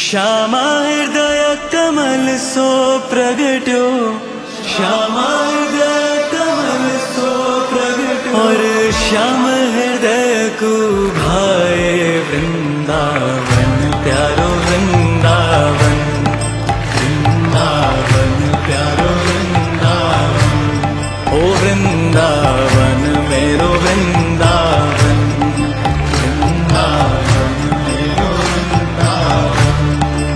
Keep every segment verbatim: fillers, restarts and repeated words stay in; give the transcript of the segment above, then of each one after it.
श्यामा हृदय कमल सो प्रगट्यो, श्यामा हृदय कमल सो प्रगट्यो, और श्याम हृदय को भाए वृंदावन, प्यारो वृंदावन, वृंदावन प्यारो वृंदावन, ओ वृंदावन मेरो वृंदावन, वृंदावन मेरो वृंदावन।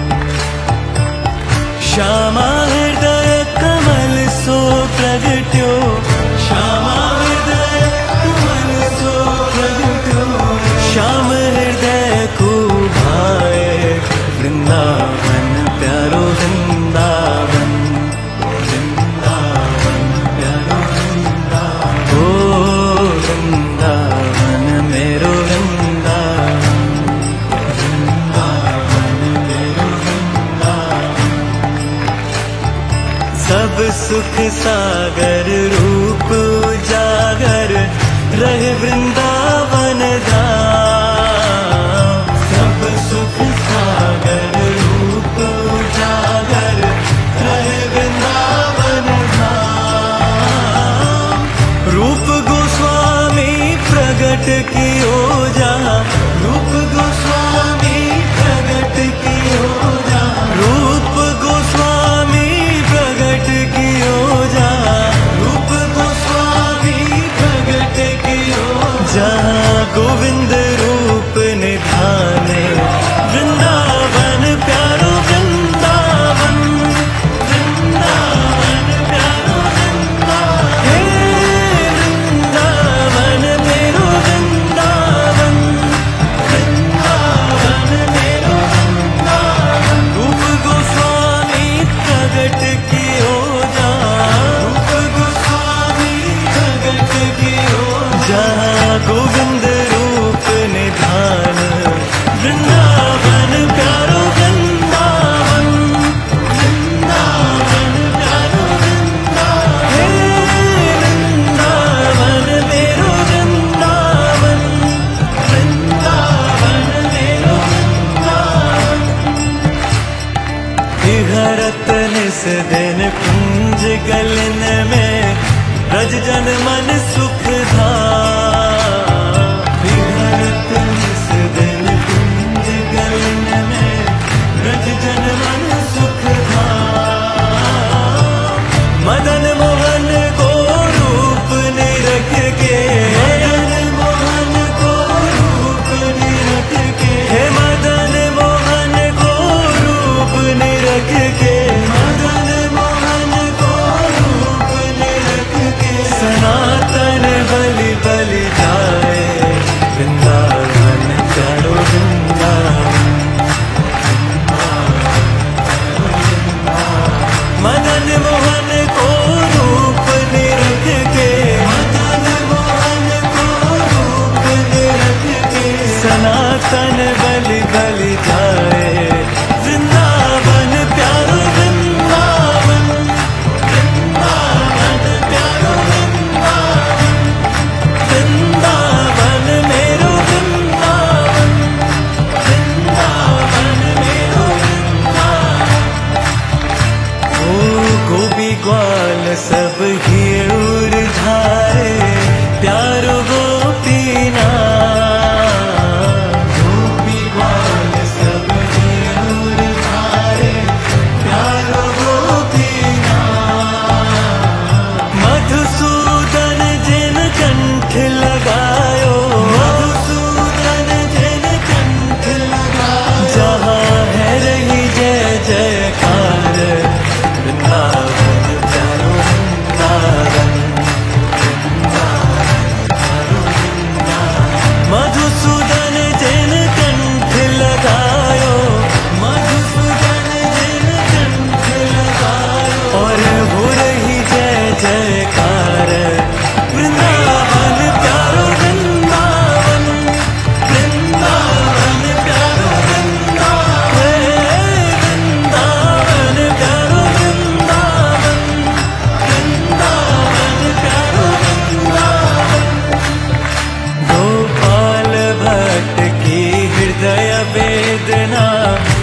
श्यामा हृदय कमल सो प्रगट्यो, श्यामा हृदय कमल सो प्रगट्यो, श्याम हृदय को भाए वृंदावन, प्यारो वृंदावन, वृंदावन प्यारो वृंदावन, ओ वृंदावन मेरो वृंदावन, वृंदावन मेरो वृंदावन। सब सुख सागर रूप उजागर रहे वृंदावन धाम, सब सुख सागर रूप उजागर रहे वृंदावन धाम। रूप गोस्वामी प्रगट कियो जा, रूप गोस्वामी प्रगट कियो जा, रूप गोस्वामी प्रगट कियो जा, रूप गोस्वामी प्रगट कियो जा। गोविंद रूप निधाने वृंदावन, प्यारो वृंदावन, वृंदावन प्यारो वृंदावन, हे वृंदावन मेरो वृंदावन, वृंदावन मेरो वृंदावन। रूप गोस्वामी प्रगट कियो जा, रूप गोस्वामी प्रगट कियो जा। गोविंद रूप निधान वृंदावन, प्यारो वृंदावन, वृंदावन प्यारो वृंदावन, हे वृंदावन मेरो वृंदावन, वृंदावन मेरो वृंदावन। विहरत निस दिन कुंज गलन में, ब्रज जन मन सुख धाम, विहरत निस दिन कुंज गलन में, ब्रज जन मन सुख धाम। मदन मोहन को रूप निरख के, मदन मोहन को रूप निरख के, हे मदन मोहन को रूप निरख के, मदन मोहन को रूप निरख के। सनातन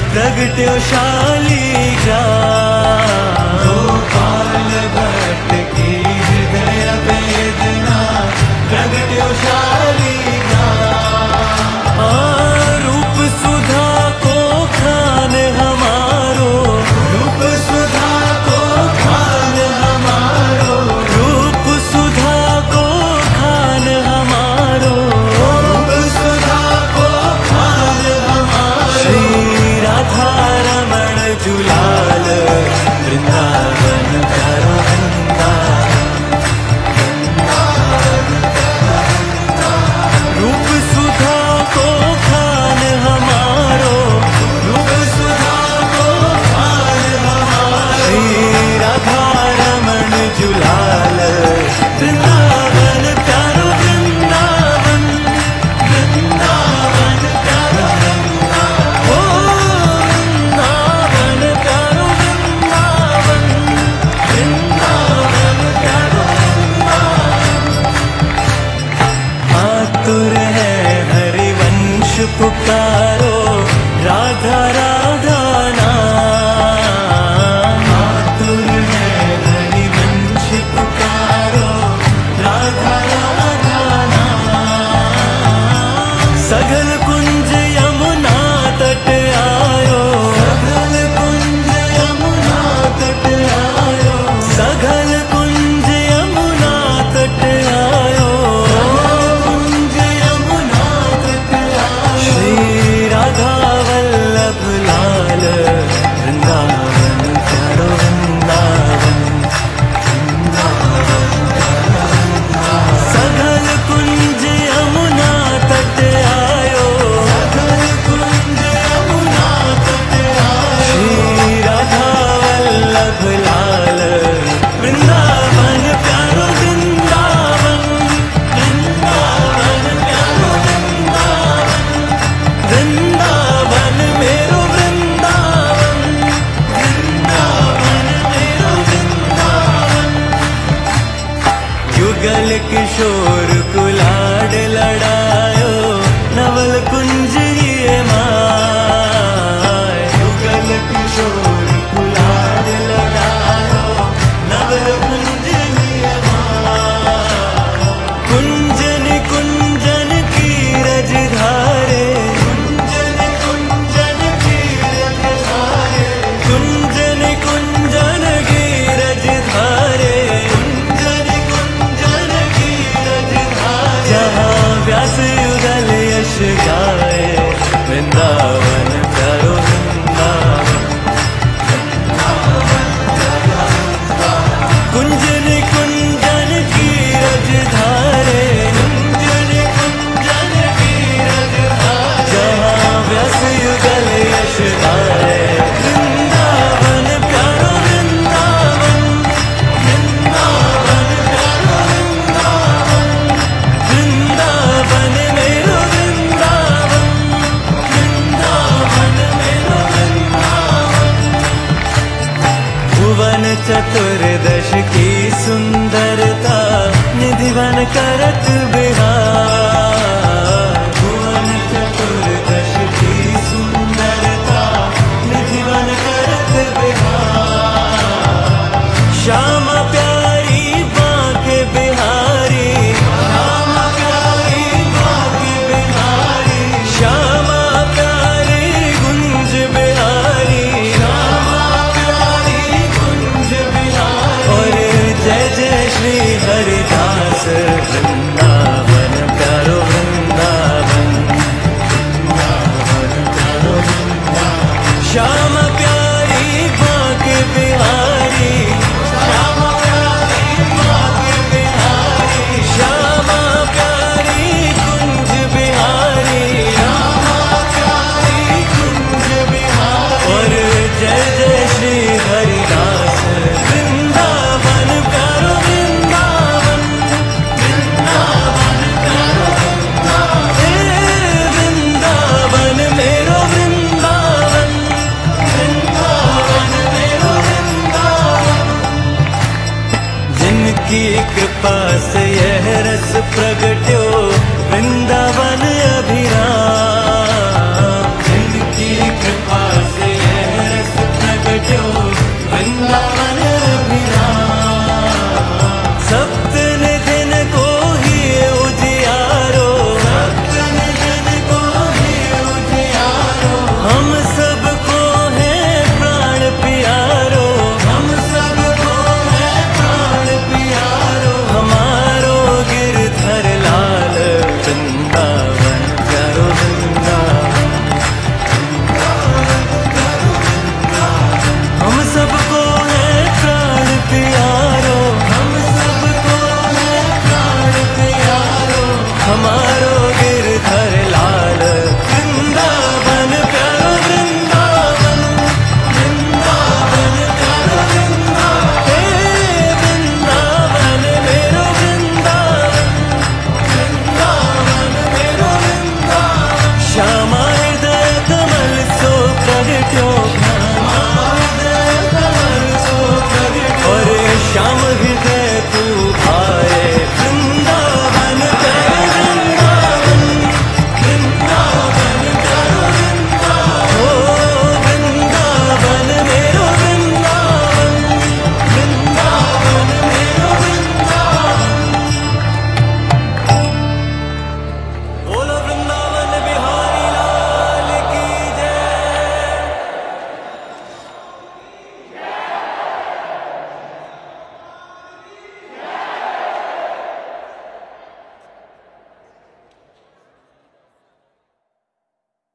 प्रगट्यो शालिग्राम। गोपाल भट्ट की हृदय वेदना प्रगट्यो शालिग्राम। रूप सुधा को खान हमारो, रूप सुधा को खान हमारो, रूप सुधा को खान हमारो, रूप सुधा को खान हमारो। श्री राधा रमण जुलाल वृंदावन प्यारो वृंदावन। रूप सुधा को खान हमारो, रूप सुधा को खान हमारो। श्री राधा रमण जुलाल वृंदावन प्यारो वृंदावन, वृंदावन प्यारो वृंदावन, ओ वृंदावन प्यारो वृंदावन, वृंदावन प्यारो वृंदावन। आतुर है हरिवंश पुकारो, राधा राधा नाम। आतुर है हरिवंश पुकारो, राधा राधा नाम। सघन